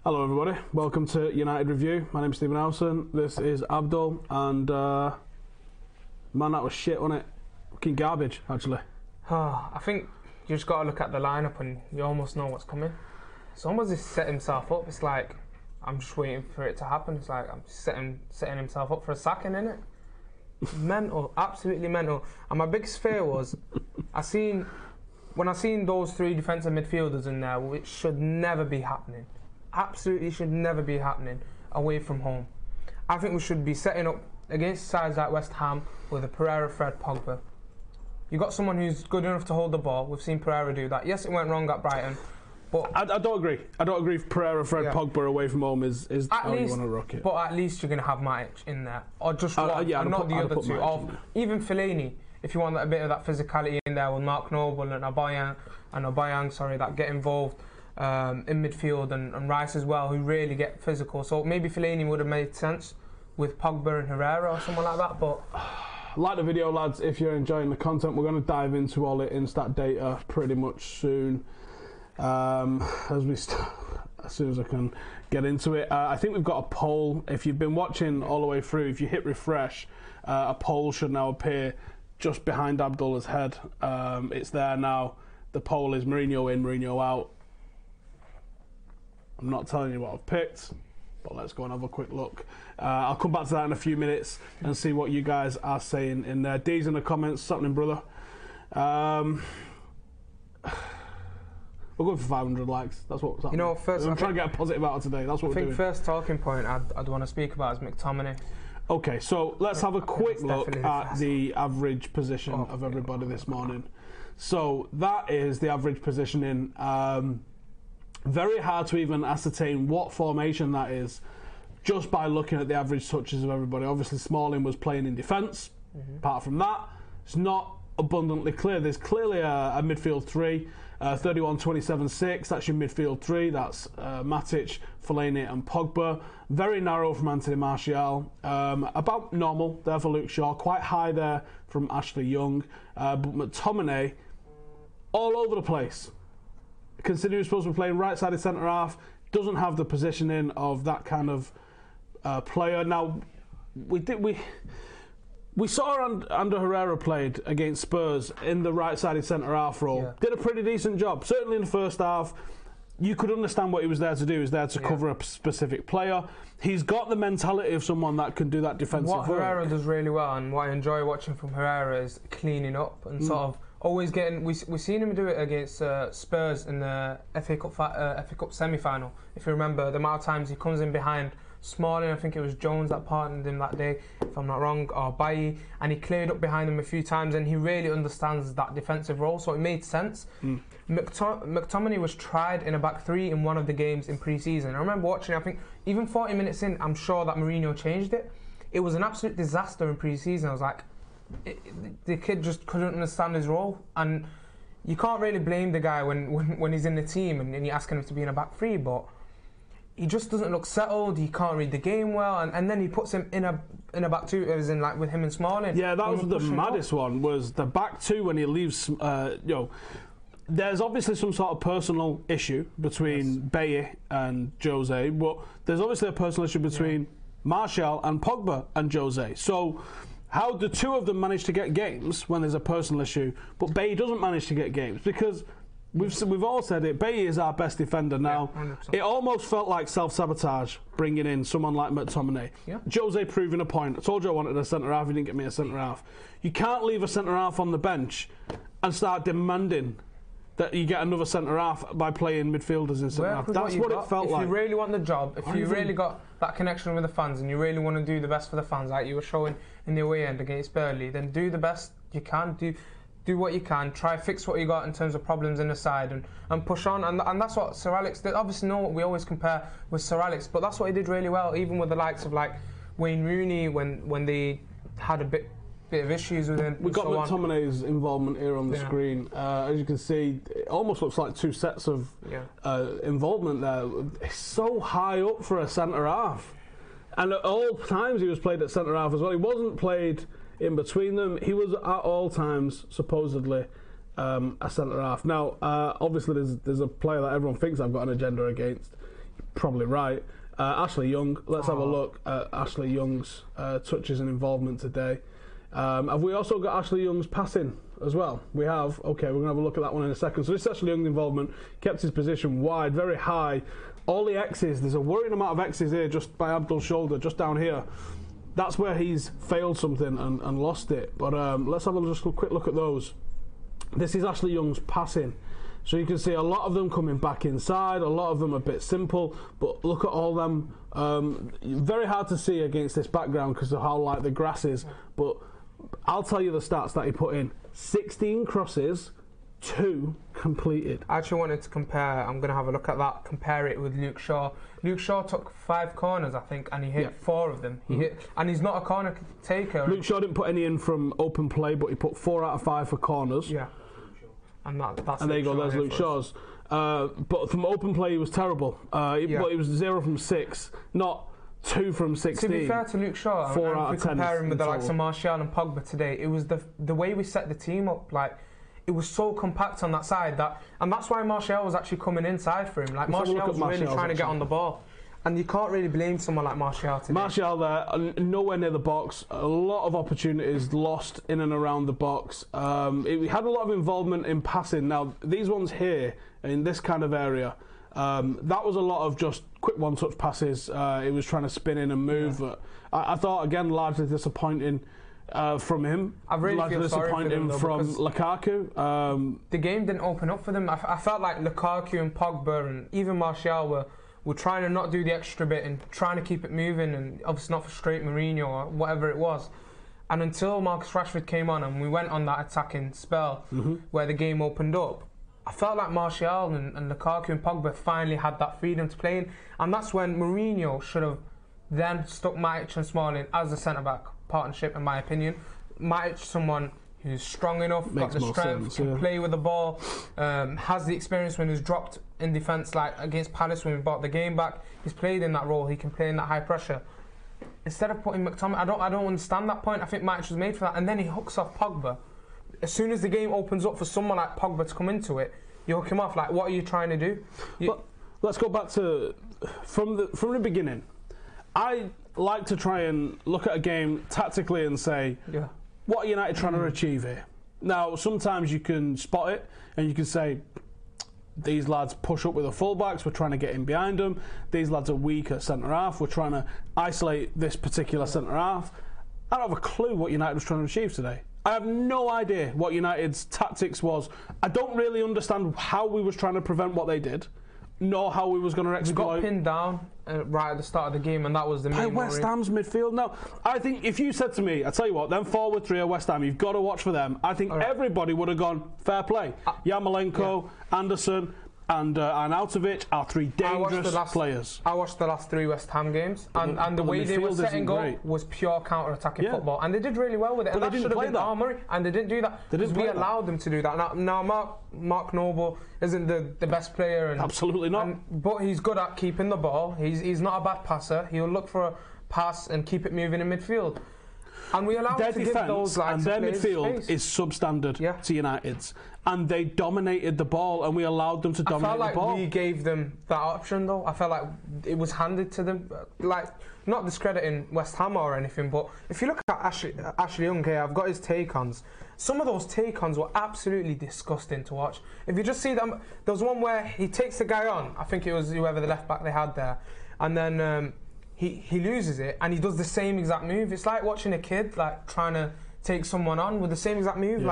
Hello everybody, welcome to United Review. My name's Stephen Howson, this is Abdul, and man, that was shit, wasn't it? Fucking garbage, actually. I think you just got to look at the lineup and you almost know what's coming. Someone's just set himself up. It's like, I'm just waiting for it to happen. It's like, I'm setting himself up for a sacking, innit? Mental, absolutely mental. And my biggest fear was, when I seen those three defensive midfielders in there, which should never be happening. Absolutely should never be happening away from home. I think we should be setting up against sides like West Ham with a Pereira, Fred, Pogba. You got someone who's good enough to hold the ball. We've seen Pereira do that. Yes, it went wrong at Brighton, but I don't agree. I don't agree if Pereira, Fred, Pogba away from home is how you want to rock it. But at least you're going to have Matic in there, or just one, and not the other two. Or even Fellaini, if you want a bit of that physicality in there with Mark Noble and Aubameyang, that get involved in midfield, and Rice as well, who really get physical. So maybe Fellaini would have made sense with Pogba and Herrera or someone like that. But like the video, lads, if you're enjoying the content, we're going to dive into all the Instat data pretty much soon. As soon as I can get into it. I think we've got a poll. If you've been watching all the way through, if you hit refresh, a poll should now appear just behind Abdullah's head. It's there now. The poll is Mourinho in, Mourinho out. I'm not telling you what I've picked, but let's go and have a quick look. I'll come back to that in a few minutes and see what you guys are saying in there. D's in the comments, something, brother. We're going for 500 likes. That's what. You know, first I'm trying to get a positive out of today. That's what we're doing. I think first talking point I'd want to speak about is McTominay. Okay, so let's have a quick look at the average position of everybody this morning. So that is the average positioning. Very hard to even ascertain what formation that is just by looking at the average touches of everybody. Obviously, Smalling was playing in defence. Apart from that, it's not abundantly clear. There's clearly a midfield three, 31-27-6. That's your midfield three. That's Matic, Fellaini and Pogba. Very narrow from Anthony Martial. About normal there for Luke Shaw. Quite high there from Ashley Young. But McTominay, all over the place. Considering he's supposed to be playing right-sided centre-half, doesn't have the positioning of that kind of player. Now, we saw Ander Herrera played against Spurs in the right-sided centre-half role. Yeah. Did a pretty decent job. Certainly in the first half, you could understand what he was there to do. He was there to cover a specific player. He's got the mentality of someone that can do that defensive work. What Herrera does really well, and what I enjoy watching from Herrera, is cleaning up and sort of always getting. We've seen him do it against Spurs in the FA Cup semi-final. If you remember, the amount of times he comes in behind Smalling, I think it was Jones that partnered him that day, if I'm not wrong, or Bailly, and he cleared up behind him a few times, and he really understands that defensive role, so it made sense. McTominay was tried in a back three in one of the games in pre-season. I remember watching, I think even 40 minutes in, I'm sure that Mourinho changed it. It was an absolute disaster in pre-season. I was like, the kid just couldn't understand his role, and you can't really blame the guy when he's in the team and you're asking him to be in a back three, but he just doesn't look settled. He can't read the game well, and then he puts him in a back two, as in like with him and Smalling. Yeah, that was the maddest one. Was the back two when he leaves? There's obviously some sort of personal issue between Bailly and Jose, but there's obviously a personal issue between Martial and Pogba and Jose. So how the two of them manage to get games when there's a personal issue, but Bailly doesn't manage to get games? Because we've all said it, Bailly is our best defender now. It almost felt like self-sabotage bringing in someone like McTominay. Jose proving a point. I told you I wanted a centre-half, you didn't get me a centre-half. You can't leave a centre-half on the bench and start demanding that you get another centre-half by playing midfielders in centre-half. That's what it felt like. If you really want the job, if you really got that connection with the fans and you really want to do the best for the fans, like you were showing in the away end against Burnley, then do the best you can. Do what you can, try fix what you got in terms of problems in the side, and push on, and that's what Sir Alex did. Obviously, we always compare with Sir Alex, but that's what he did really well, even with the likes of like Wayne Rooney when they had a bit of issues with him. We've got McTominay's involvement here on the screen. As you can see, it almost looks like two sets of involvement there. It's so high up for a centre-half, and at all times he was played at centre-half as well. He wasn't played in between them. He was at all times supposedly a centre half. Now, obviously, there's a player that everyone thinks I've got an agenda against. probably right. Ashley Young, let's have a look at Ashley Young's touches and involvement today. Have we also got Ashley Young's passing as well? We have. Okay, we're going to have a look at that one in a second. So this is Ashley Young's involvement. Kept his position wide, very high. All the X's, there's a worrying amount of X's here just by Abdul's shoulder, just down here. That's where he's failed something and lost it. But let's have just a quick look at those. This is Ashley Young's passing. So you can see a lot of them coming back inside, a lot of them a bit simple, but look at all them. Very hard to see against this background because of how light the grass is, but I'll tell you the stats that he put in. 16 crosses, 2 completed. I actually wanted to compare, I'm going to have a look at that, compare it with Luke Shaw. Luke Shaw took 5 corners, I think, and he hit 4 of them. He hit, and he's not a corner taker. Luke Shaw didn't put any in from open play, but he put 4 out of 5 for corners. Yeah. And that's and there you go, there's Luke Shaw's. But from open play, he was terrible. But it was 0 from 6, not 2 from 16. To be fair to Luke Shaw, 4 out of 10. Compare him with the likes of Martial and Pogba today, it was the way we set the team up. Like, it was so compact on that side and that's why Martial was actually coming inside for him. Like, Martial was really trying to get on the ball. And you can't really blame someone like Martial today. Martial there, nowhere near the box. A lot of opportunities lost in and around the box. He had a lot of involvement in passing. Now, these ones here, in this kind of area, that was a lot of just quick one-touch passes. He was trying to spin in and move. Yeah. I thought, again, largely disappointing from him. I really feel sorry for him, from Lukaku. The game didn't open up for them. I felt like Lukaku and Pogba and even Martial were trying to not do the extra bit and trying to keep it moving and obviously not frustrate Mourinho or whatever it was. And until Marcus Rashford came on and we went on that attacking spell where the game opened up, I felt like Martial and Lukaku and Pogba finally had that freedom to play in. And that's when Mourinho should have then stuck Matic and Smalling as the centre-back partnership, in my opinion. Matic, someone who's strong enough, got the strength, can play with the ball, has the experience when he's dropped in defence, like against Palace when we brought the game back. He's played in that role, he can play in that high pressure. Instead of putting McTominay, I don't understand that point. I think Matic was made for that, and then he hooks off Pogba. As soon as the game opens up for someone like Pogba to come into it, you hook him off. Like, what are you trying to do? Let's go back to from the beginning. I like to try and look at a game tactically and say, what are United trying to achieve here? Now, sometimes you can spot it and you can say, these lads push up with the fullbacks, we're trying to get in behind them. These lads are weak at centre-half, we're trying to isolate this particular centre-half. I don't have a clue what United was trying to achieve today. I have no idea what United's tactics was. I don't really understand how we was trying to prevent what they did, nor how we was going to exploit. We got pinned down right at the start of the game, and that was the main by West Ham's midfield. Now, I think if you said to me, I tell you what, them forward 3 are West Ham, you've got to watch for them. I think everybody would have gone, fair play. Yarmolenko, Anderson, and Arnautovic are 3 dangerous players. I watched the last 3 West Ham games, and the way they were setting up was pure counter-attacking football, and they did really well with it. But and they didn't play that. Murray, and they didn't do that because we allowed them to do that. Now Mark Noble isn't the best player, and, absolutely not. But he's good at keeping the ball. He's not a bad passer. He'll look for a pass and keep it moving in midfield. And we allow them to give those lads and their midfield is substandard to United's, and they dominated the ball, and we allowed them to dominate the ball. I felt like we gave them that option, though. I felt like it was handed to them. Like, not discrediting West Ham or anything, but if you look at Ashley Young here, I've got his take-ons. Some of those take-ons were absolutely disgusting to watch. If you just see them, there was one where he takes the guy on. I think it was whoever the left-back they had there, and then he loses it, and he does the same exact move. It's like watching a kid like trying to take someone on with the same exact move.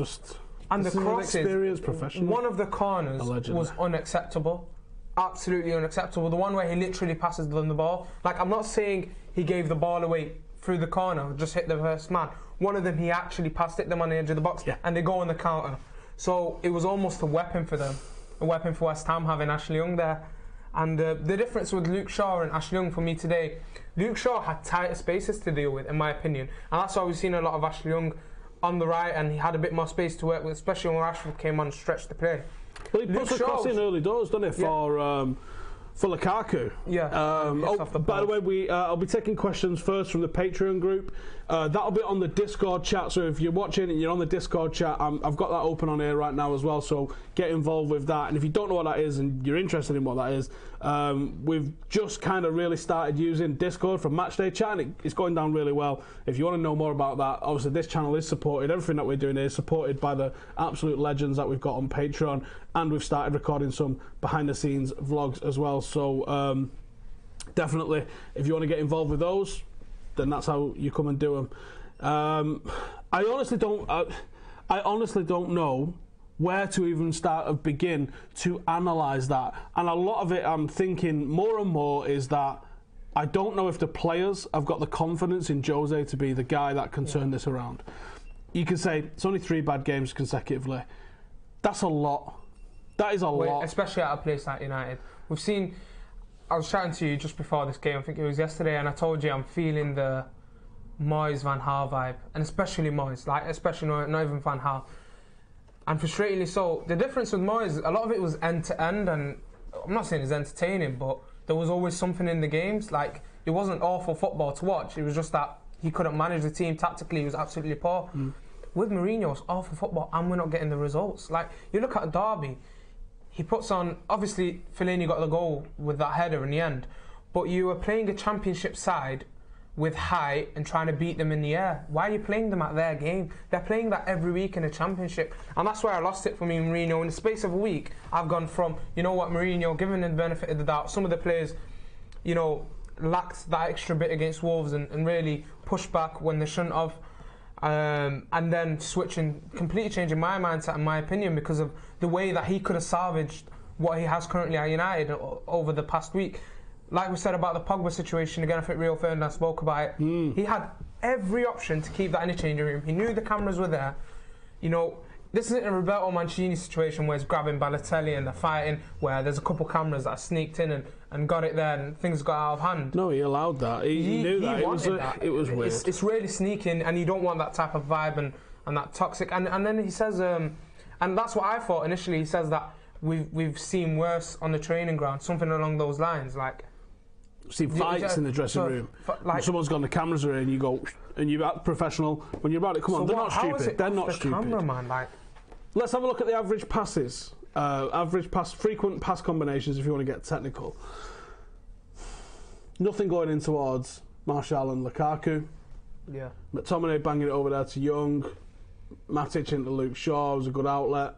And the crosses, one of the corners was unacceptable. Absolutely unacceptable. The one where he literally passes them the ball. Like, I'm not saying he gave the ball away through the corner, just hit the first man. One of them, he actually passed it them on the edge of the box, and they go on the counter. So it was almost a weapon for them, a weapon for West Ham having Ashley Young there. And the difference with Luke Shaw and Ashley Young for me today, Luke Shaw had tighter spaces to deal with, in my opinion. And that's why we've seen a lot of Ashley Young on the right, and he had a bit more space to work with, especially when Rashford came on and stretched the play. Well, he puts a cross in early doors, doesn't he, for Lukaku. Yeah. By the way, I'll be taking questions first from the Patreon group. That'll be on the Discord chat. So if you're watching and you're on the Discord chat, I've got that open on here right now as well. So get involved with that. And if you don't know what that is and you're interested in what that is, we've just kind of really started using Discord for Matchday chat, and it's going down really well. If you want to know more about that, obviously this channel is supported. Everything that we're doing is supported by the absolute legends that we've got on Patreon, and we've started recording some behind-the-scenes vlogs as well. So definitely, if you want to get involved with those, then that's how you come and do them. I honestly don't know where to even start or begin to analyse that. And a lot of it, I'm thinking more and more, is that I don't know if the players have got the confidence in Jose to be the guy that can turn this around. You can say it's only 3 bad games consecutively. That's a lot. That is a lot. Especially at a place like United. We've seen... I was chatting to you just before this game, I think it was yesterday, and I told you I'm feeling the Moyes Van Gaal vibe, and especially Moyes, especially not even Van Gaal. And frustratingly so, the difference with Moyes, a lot of it was end to end, and I'm not saying it's entertaining, but there was always something in the games. Like, it wasn't awful football to watch, it was just that he couldn't manage the team tactically, he was absolutely poor. With Mourinho, it's awful football, and we're not getting the results. Like, you look at Derby, he puts on, obviously Fellaini got the goal with that header in the end, but you were playing a championship side with height and trying to beat them in the air. Why are you playing them at their game? They're playing that every week in a championship, and that's where I lost it for me, Mourinho. In the space of a week, I've gone from, you know what, Mourinho, given the benefit of the doubt, some of the players, you know, lacked that extra bit against Wolves and really pushed back when they shouldn't have. And then completely changing my mindset and my opinion because of the way that he could have salvaged what he has currently at United over the past week. Like we said about the Pogba situation, again, I think Rio Ferdinand spoke about it. He had every option to keep that in the changing room. He knew the cameras were there. You know, this isn't a Roberto Mancini situation where he's grabbing Balotelli and they're fighting, where there's a couple cameras that sneaked in and got it there and things got out of hand. No, he allowed that. He knew that. It was weird. It's really sneaking, and you don't want that type of vibe and that toxic. And then he says, and that's what I thought initially. He says that we've seen worse on the training ground, something along those lines, like. See fights in the dressing room. Like, someone's got the cameras are in, you go, and you act professional. When you're about to come on, they're not stupid. They're not stupid. Camera, man, like. Let's have a look at the average passes. Frequent pass combinations, if you want to get technical. Nothing going in towards Martial and Lukaku. Yeah. McTominay banging it over there to Young. Matic into Luke Shaw was a good outlet.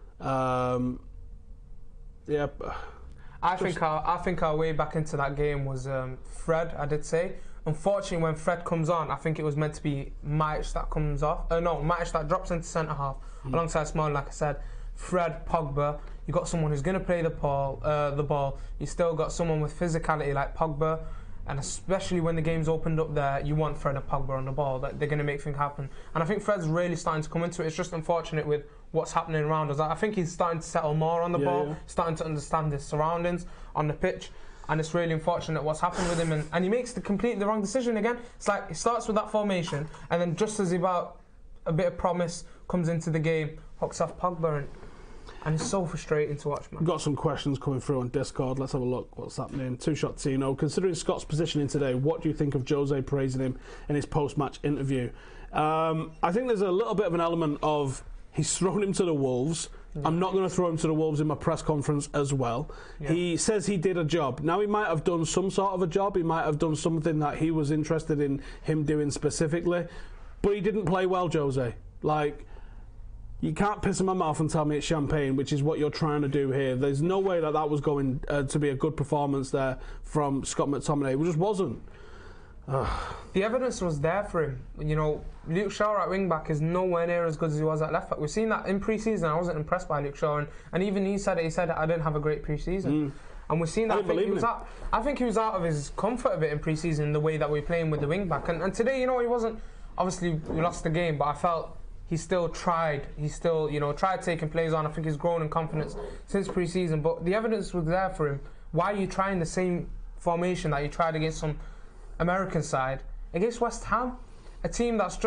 Yeah. I think our way back into that game was Fred, I did say. Unfortunately, when Fred comes on, I think it was meant to be Matic that comes off. Matic that drops into centre-half alongside Smalling, like I said. Fred, Pogba, you got someone who's going to play the ball. You still got someone with physicality like Pogba, and especially when the game's opened up there, you want Fred and Pogba on the ball. That they're going to make things happen. And I think Fred's really starting to come into it. It's just unfortunate with what's happening around us. I think he's starting to settle more on the ball, starting to understand his surroundings on the pitch. And it's really unfortunate what's happened with him, and he makes the completely wrong decision again. It's like he starts with that formation, and then just as about a bit of promise comes into the game, hooks off Pogba, and it's so frustrating to watch, man. We've got some questions coming through on Discord. Let's have a look. What's happening? Two Shot Tino. Considering Scott's positioning today, what do you think of Jose praising him in his post-match interview? I think there's a little bit of an element of he's thrown him to the Wolves. I'm not going to throw him to the Wolves in my press conference as well. He says he did a job. Now, he might have done some sort of a job. He might have done something that he was interested in him doing specifically. But he didn't play well, Jose. Like, you can't piss in my mouth and tell me it's champagne, which is what you're trying to do here. There's no way that was going to be a good performance there from Scott McTominay. It just wasn't. The evidence was there for him. You know, Luke Shaw at wing back is nowhere near as good as he was at left back. We've seen that in pre-season. I wasn't impressed by Luke Shaw, and even he said I didn't have a great pre-season. And we've seen that. I think he was out of his comfort a bit in pre-season, the way that we're playing with the wing back. And today, you know, he wasn't. Obviously, we lost the game, but I felt he still tried. He still, you know, tried taking plays on. I think he's grown in confidence since pre-season. But the evidence was there for him. Why are you trying the same formation that you tried against some American side against West Ham, a team that's just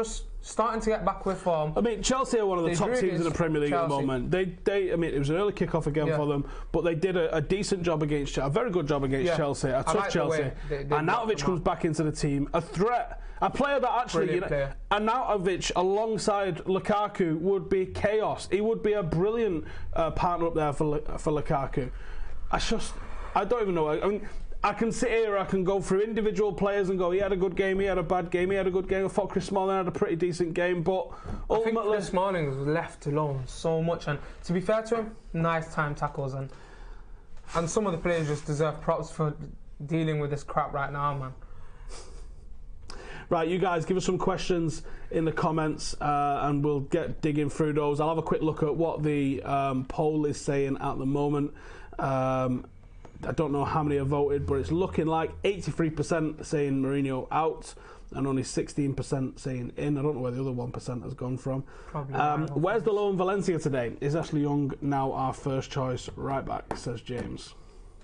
starting to get back with form. I mean, Chelsea are one of the top teams in the Premier League at the moment. I mean, it was an early kick-off again for them, but they did a decent job against Chelsea, a very good job against Chelsea, a tough Chelsea. Arnautovic comes back into the team, a threat, a player that actually, Arnautovic alongside Lukaku would be chaos. He would be a brilliant partner up there for Lukaku. I don't even know. I mean, I can sit here, I can go through individual players and go, he had a good game, he had a bad game, he had a good game. I thought Chris Smalling had a pretty decent game, but ultimately... I think Chris Smalling was left alone so much, and to be fair to him, nice time tackles, and some of the players just deserve props for dealing with this crap right now, man. Right, you guys, give us some questions in the comments and we'll get digging through those. I'll have a quick look at what the poll is saying at the moment. I don't know how many have voted, but it's looking like 83% saying Mourinho out and only 16% saying in. I don't know where the other 1% has gone from. Where's the loan Valencia today? Is Ashley Young now our first choice right back, says James.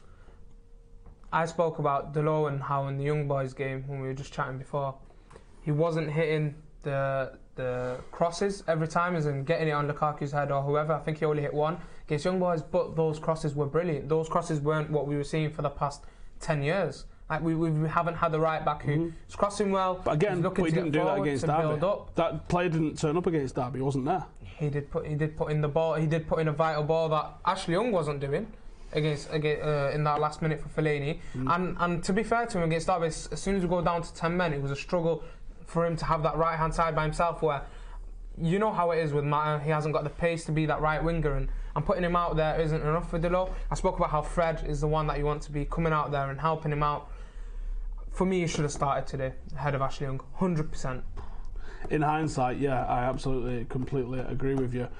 I spoke about Delo and how in the Young Boys game, when we were just chatting before, he wasn't hitting the crosses every time, as in getting it on Lukaku's head or whoever. I think he only hit one against Young Boys, but those crosses were brilliant. Those crosses weren't what we were seeing for the past 10 years. Like we haven't had the right back who's crossing well. But again, he didn't do that against Derby. That player didn't turn up against Derby. He wasn't there. He did put in the ball. He did put in a vital ball that Ashley Young wasn't doing against in that last minute for Fellaini. And to be fair to him, against Derby, as soon as we go down to 10 men, it was a struggle for him to have that right hand side by himself, where you know how it is with Mata. He hasn't got the pace to be that right winger, and putting him out there isn't enough for Delo. I spoke about how Fred is the one that you want to be coming out there and helping him out. For me, he should have started today ahead of Ashley Young, 100%. In hindsight, yeah, I absolutely, completely agree with you.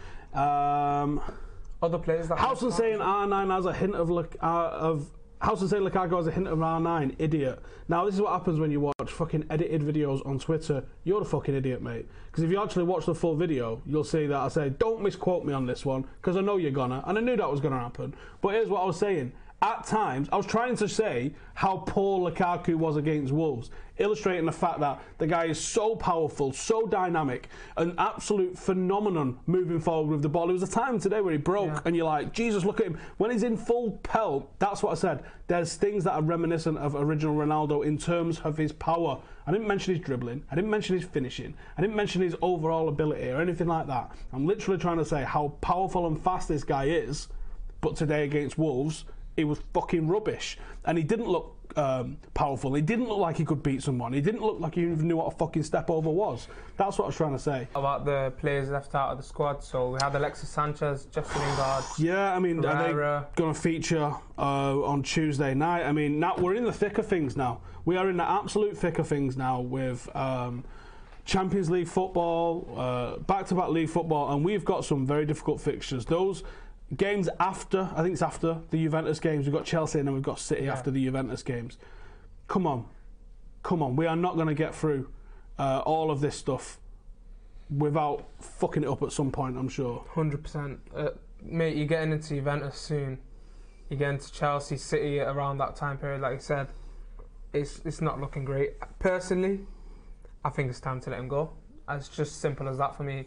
Other players that Housen saying R9 has a hint of Housen saying Lukaku has a hint of R9, idiot. Now this is what happens when you watch fucking edited videos on Twitter. You're the fucking idiot, mate. Because if you actually watch the full video, you'll see that I say, don't misquote me on this one, because I know you're gonna, and I knew that was gonna happen. But here's what I was saying. At times, I was trying to say how poor Lukaku was against Wolves, illustrating the fact that the guy is so powerful, so dynamic, an absolute phenomenon moving forward with the ball. There was a time today where he broke, and you're like, Jesus, look at him. When he's in full pelt, that's what I said. There's things that are reminiscent of original Ronaldo in terms of his power. I didn't mention his dribbling. I didn't mention his finishing. I didn't mention his overall ability or anything like that. I'm literally trying to say how powerful and fast this guy is, but today against Wolves, he was fucking rubbish, and he didn't look powerful. He didn't look like he could beat someone. He didn't look like he even knew what a fucking step over was. That's what I was trying to say. About the players left out of the squad, so we had Alexis Sanchez, Justin Lingard. Yeah, I mean, Pereira. Are they going to feature on Tuesday night? I mean, now we're in the thick of things now. We are in the absolute thick of things now with Champions League football, back-to-back league football, and we've got some very difficult fixtures. Those games after, I think it's after the Juventus games, we've got Chelsea and then we've got City after the Juventus games. Come on, we are not going to get through all of this stuff without fucking it up at some point, I'm sure. 100%. Mate, you're getting into Juventus soon. You're getting to Chelsea, City around that time period, like you said. It's not looking great. Personally, I think it's time to let him go. It's just simple as that for me.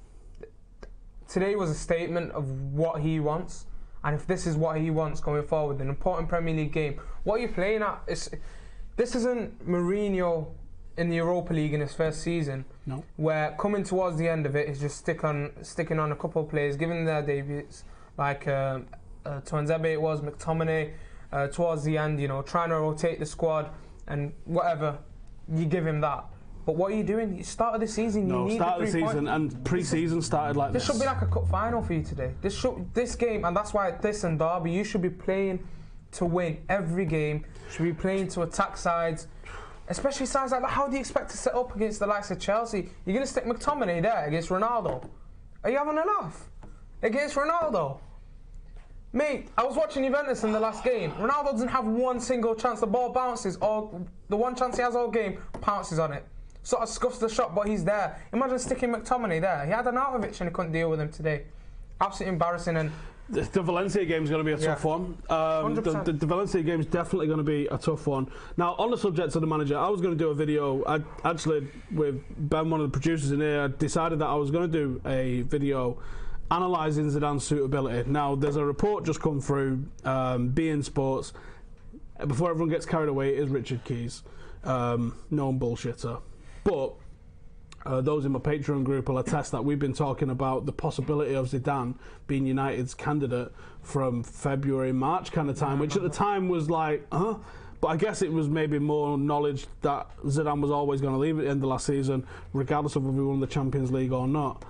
Today was a statement of what he wants, and if this is what he wants going forward, an important Premier League game, what are you playing at? This isn't Mourinho in the Europa League in his first season, where coming towards the end of it is just sticking on a couple of players, giving them their debuts, like Tuanzebe it was, McTominay, towards the end, trying to rotate the squad and whatever, you give him that. But what are you doing? You started the season. You need start the the season, and pre-season started like this. This should be like a cup final for you today. This game, and that's why this and Derby, you should be playing to win every game. You should be playing to attack sides, especially sides like that. How do you expect to set up against the likes of Chelsea? You're going to stick McTominay there against Ronaldo. Are you having a laugh? Against Ronaldo? Mate, I was watching Juventus in the last game. Ronaldo doesn't have one single chance. The ball bounces, or the one chance he has all game, pounces on it. Sort of scuffs the shot, but he's there. Imagine sticking McTominay there. He had an Arnautovic and he couldn't deal with him today. Absolutely embarrassing. And The Valencia game is going to be a tough one. The Valencia game is definitely going to be a tough one. Now, on the subject of the manager, I was going to do a video. I actually, with Ben, one of the producers in here, I decided that I was going to do a video analysing Zidane's suitability. Now, there's a report just come through, beIN Sports. Before everyone gets carried away, it is Richard Keys, known bullshitter. But those in my Patreon group will attest that we've been talking about the possibility of Zidane being United's candidate from February, March kind of time, which at the time was like, but I guess it was maybe more knowledge that Zidane was always going to leave at the end of last season, regardless of whether we won the Champions League or not.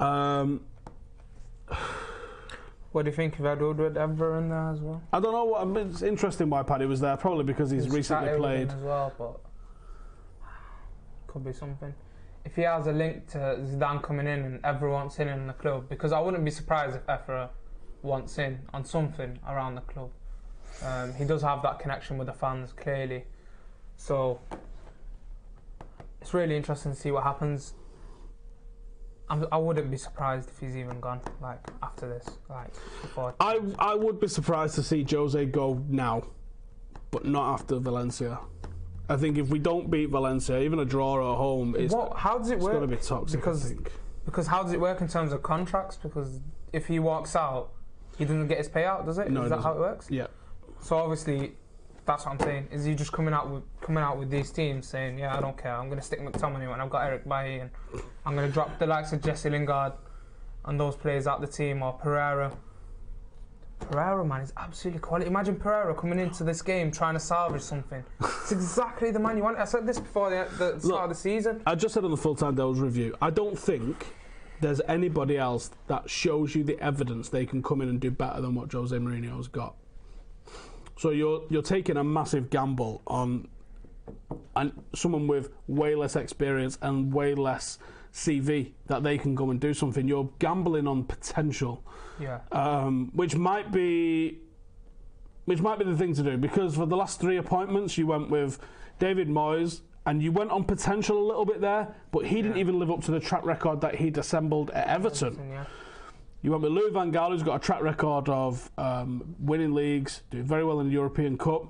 What do you think of Ed Woodward ever in there as well? I don't know. It's interesting why Paddy was there, probably because he's recently played. As well, but could be something. If he has a link to Zidane coming in and everyone wants in the club, because I wouldn't be surprised if Efra wants in on something around the club. He does have that connection with the fans, clearly. So it's really interesting to see what happens. I wouldn't be surprised if he's even gone, like, after this. Like, before. I would be surprised to see Jose go now, but not after Valencia. I think if we don't beat Valencia, even a draw at home, how does it work? It's going to be toxic, because how does it work in terms of contracts? Because if he walks out, he doesn't get his payout, does it? No, is that how it works? Yeah. So obviously, that's what I'm saying. Is he just coming out with these teams saying, yeah, I don't care, I'm going to stick McTominay when I've got Eric Bailly, and I'm going to drop the likes of Jesse Lingard and those players out the team, or Pereira. Pereira, man, is absolutely quality. Imagine Pereira coming into this game trying to salvage something. It's exactly the man you want. I said this before the start of the season. I just said on the Full-Time Devils review, I don't think there's anybody else that shows you the evidence they can come in and do better than what Jose Mourinho's got. So you're taking a massive gamble on someone with way less experience and way less CV that they can go and do something. You're gambling on potential, which might be the thing to do, because for the last 3 appointments you went with David Moyes and you went on potential a little bit there, but he didn't even live up to the track record that he'd assembled at Everton. You went with Louis van Gaal, who's got a track record of winning leagues, doing very well in the European Cup.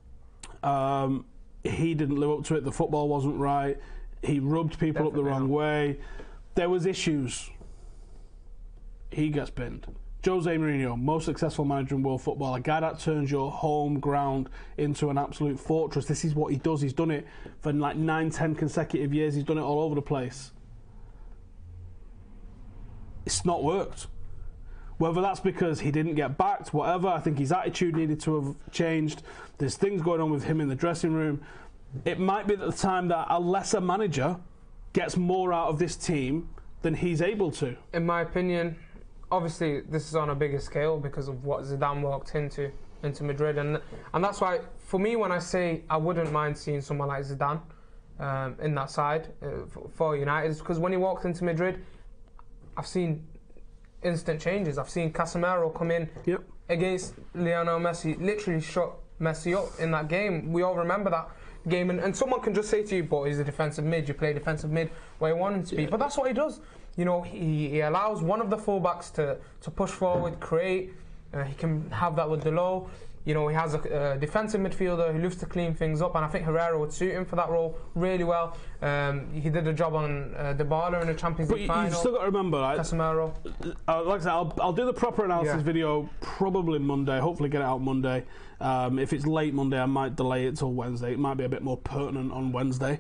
He didn't live up to it. The football wasn't right. He rubbed people up the wrong way. There was issues. He gets binned. Jose Mourinho, most successful manager in world football, a guy that turns your home ground into an absolute fortress. This is what he does. He's done it for like 9-10 consecutive years. He's done it all over the place. It's not worked. Whether that's because he didn't get backed, whatever, I think his attitude needed to have changed. There's things going on with him in the dressing room. It might be at the time that a lesser manager gets more out of this team than he's able to. In my opinion, obviously this is on a bigger scale because of what Zidane walked into Madrid, and that's why, for me, when I say I wouldn't mind seeing someone like Zidane in that side for United, is because when he walked into Madrid, I've seen instant changes. I've seen Casemiro come in against Lionel Messi, literally shut Messi up in that game. We all remember that game, and someone can just say to you, but he's a defensive mid, you play defensive mid where you want him to be. But that's what he does. You know, he allows one of the fullbacks to push forward, create. He can have that with Delo. You know, he has a defensive midfielder who loves to clean things up, and I think Herrera would suit him for that role really well. He did a job on Dybala in the Champions League final. But you've still got to remember, Casemiro. Like I said, I'll do the proper analysis video probably Monday. Hopefully get it out Monday. If it's late Monday, I might delay it till Wednesday. It might be a bit more pertinent on Wednesday.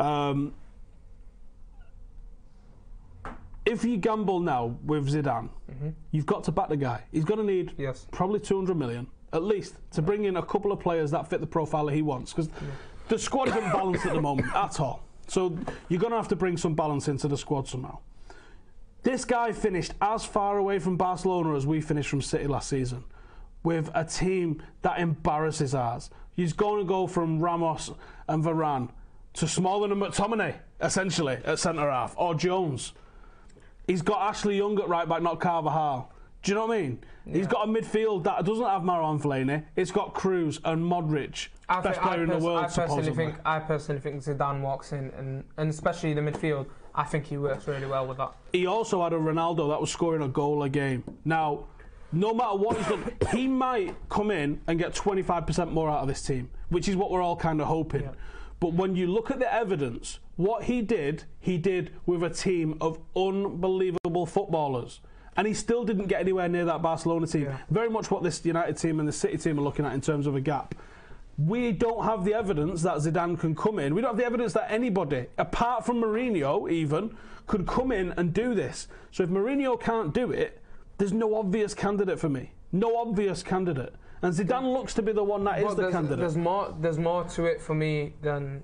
If you gamble now with Zidane, you've got to back the guy. He's going to need probably 200 million. At least, to bring in a couple of players that fit the profile that he wants. Because the squad isn't balanced at the moment at all. So you're going to have to bring some balance into the squad somehow. This guy finished as far away from Barcelona as we finished from City last season, with a team that embarrasses ours. He's going to go from Ramos and Varane to Smalling and McTominay, essentially, at centre-half, or Jones. He's got Ashley Young at right back, not Carvajal. Do you know what I mean? He's got a midfield that doesn't have Marouane Fellaini. It's got Kroos and Modric, best player in the world, supposedly. I personally think Zidane walks in, and especially the midfield, I think he works really well with that. He also had a Ronaldo that was scoring a goal a game. Now, No matter what he's done, he might come in and get 25% more out of this team, which is what we're all kind of hoping. Yeah. But when you look at the evidence, what he did with a team of unbelievable footballers. And he still didn't get anywhere near that Barcelona team. Yeah. Very much what this United team and the City team are looking at in terms of a gap. We don't have the evidence that Zidane can come in. We don't have the evidence that anybody, apart from Mourinho even, could come in and do this. So if Mourinho can't do it, there's no obvious candidate for me. No obvious candidate. And Zidane looks to be the one that is the candidate. There's more to it for me than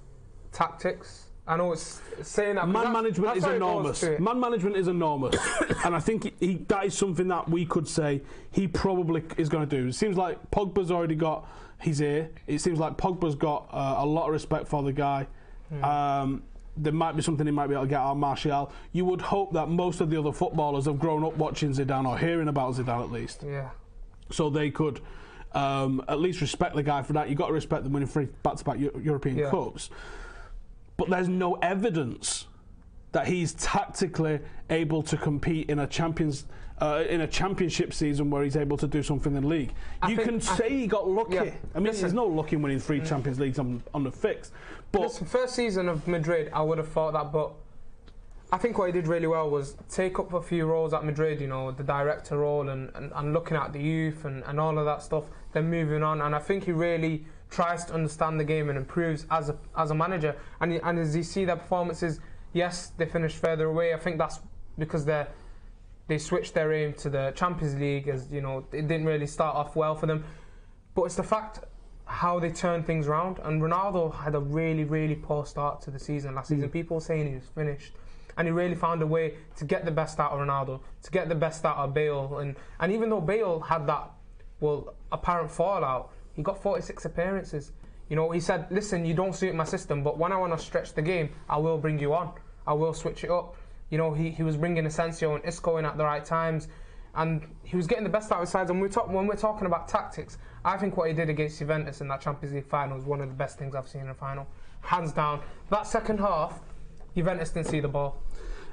tactics. I know it's saying that. Man management is enormous. Man management is enormous. And I think that is something that we could say he probably is going to do. It seems like Pogba's already got his ear. It seems like Pogba's got a lot of respect for the guy. There might be something he might be able to get out of Martial. You would hope that most of the other footballers have grown up watching Zidane or hearing about Zidane at least. Yeah. So they could at least respect the guy for that. You've got to respect them winning 3 back-to-back European Cups. But there's no evidence that he's tactically able to compete in a championship season where he's able to do something in the league. You can say he got lucky. Yeah. I mean, there's no luck in winning 3 Champions Leagues on the fix. But listen, first season of Madrid, I would have thought that, but I think what he did really well was take up a few roles at Madrid, you know, the director role and looking at the youth and all of that stuff, then moving on. And I think he really tries to understand the game and improves as a manager. And as you see their performances, yes, they finished further away. I think that's because they switched their aim to the Champions League, as you know, it didn't really start off well for them. But it's the fact how they turned things around. And Ronaldo had a really, really poor start to the season last season. People were saying he was finished. And he really found a way to get the best out of Ronaldo, to get the best out of Bale. And even though Bale had that, apparent fallout, he got 46 appearances. You know, he said, listen, you don't suit my system, but when I want to stretch the game, I will bring you on. I will switch it up. You know, he was bringing Asensio and Isco in at the right times, and he was getting the best out of his sides. And when we're talking about tactics, I think what he did against Juventus in that Champions League final was one of the best things I've seen in a final. Hands down. That second half, Juventus didn't see the ball.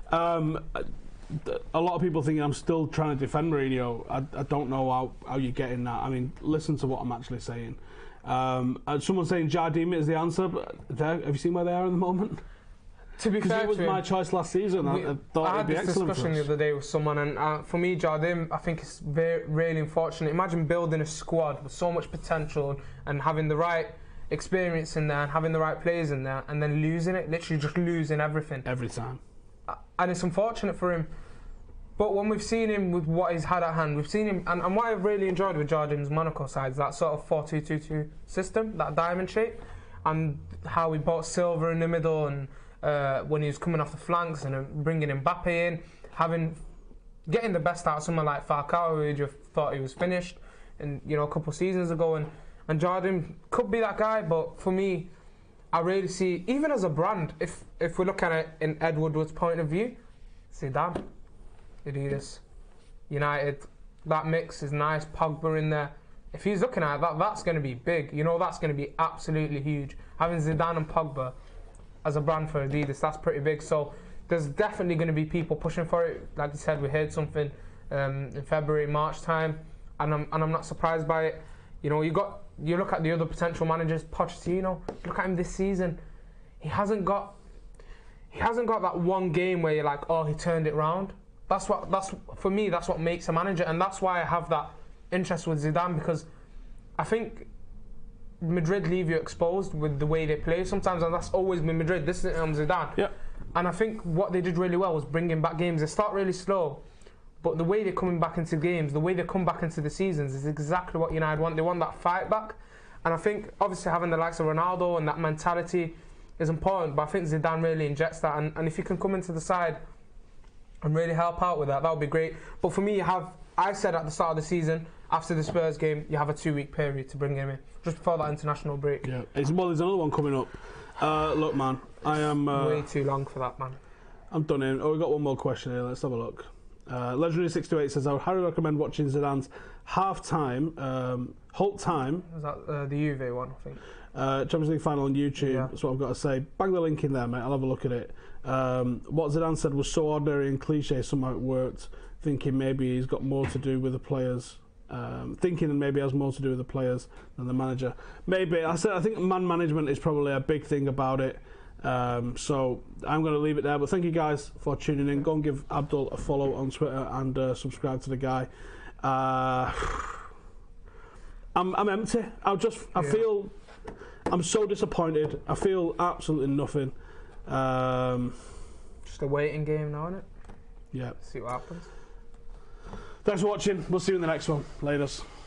A lot of people think I'm still trying to defend Mourinho. I don't know how you're getting that. I mean, listen to what I'm actually saying. Someone saying Jardim is the answer, but have you seen where they are at the moment? To be fair, it was my choice last season. I thought it'd be excellent. I had this discussion the other day with someone, and for me, Jardim, I think it's really unfortunate. Imagine building a squad with so much potential and having the right experience in there and having the right players in there, and then losing it, literally just losing everything every time. And it's unfortunate for him. But when we've seen him with what he's had at hand, we've seen him, and what I've really enjoyed with Jardim's Monaco side is that sort of 4-2-2-2 system, that diamond shape, and how he brought Silva in the middle, and when he was coming off the flanks and bringing Mbappe in, getting the best out of someone like Falcao, who you thought he was finished, and a couple of seasons ago, and Jardim could be that guy. But for me, I really see, even as a brand, if we look at it in Ed Woodward's point of view, Zidane, Adidas, United, that mix is nice. Pogba in there. If he's looking at that, that's going to be big. That's going to be absolutely huge. Having Zidane and Pogba as a brand for Adidas, that's pretty big. So there's definitely going to be people pushing for it. Like you said, we heard something in February, March time, and I'm not surprised by it. You look at the other potential managers, Pochettino. Look at him this season. He hasn't got that one game where you're like, oh, he turned it round. That's for me. That's what makes a manager, and that's why I have that interest with Zidane, because I think Madrid leave you exposed with the way they play sometimes, and that's always been Madrid. This is Zidane. Yeah. And I think what they did really well was bringing back games. They start really slow, but the way they're coming back into games, the way they come back into the seasons is exactly what United want. They want that fight back, and I think obviously having the likes of Ronaldo and that mentality is important. But I think Zidane really injects that, and if you can come into the side and really help out with that would be great. But for me, I said at the start of the season, after the Spurs game, you have a 2-week period to bring him in, just before that international break. Yeah, there's another one coming up. Look, man, I am way too long for that, man. I'm done in. Oh, we've got one more question here. Let's have a look. Legendary628 says, I would highly recommend watching Zidane's half-time, halt time. Is that the Juve one, I think? Champions League final on YouTube. Yeah. That's what I've got to say. Bang the link in there, mate. I'll have a look at it. What Zidane said was so ordinary and cliche, somehow it worked. thinking maybe he's got more to do with the players. Thinking maybe has more to do with the players than the manager. Maybe I think man management is probably a big thing about it. So I'm going to leave it there. But thank you guys for tuning in. Go and give Abdul a follow on Twitter and subscribe to the guy. I'm empty. I feel I'm so disappointed. I feel absolutely nothing. Just a waiting game now, isn't it? Yeah. See what happens. Thanks for watching. We'll see you in the next one. Laters.